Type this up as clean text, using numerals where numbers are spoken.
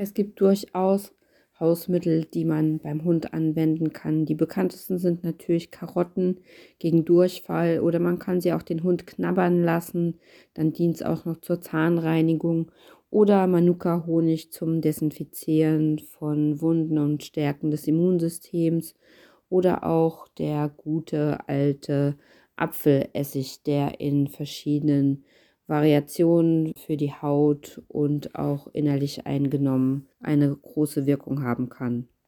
Es gibt durchaus Hausmittel, die man beim Hund anwenden kann. Die bekanntesten sind natürlich Karotten gegen Durchfall oder man kann sie auch den Hund knabbern lassen. Dann dient es auch noch zur Zahnreinigung oder Manuka-Honig zum Desinfizieren von Wunden und Stärken des Immunsystems oder auch der gute alte Apfelessig, der in verschiedenen Variationen für die Haut und auch innerlich eingenommen eine große Wirkung haben kann.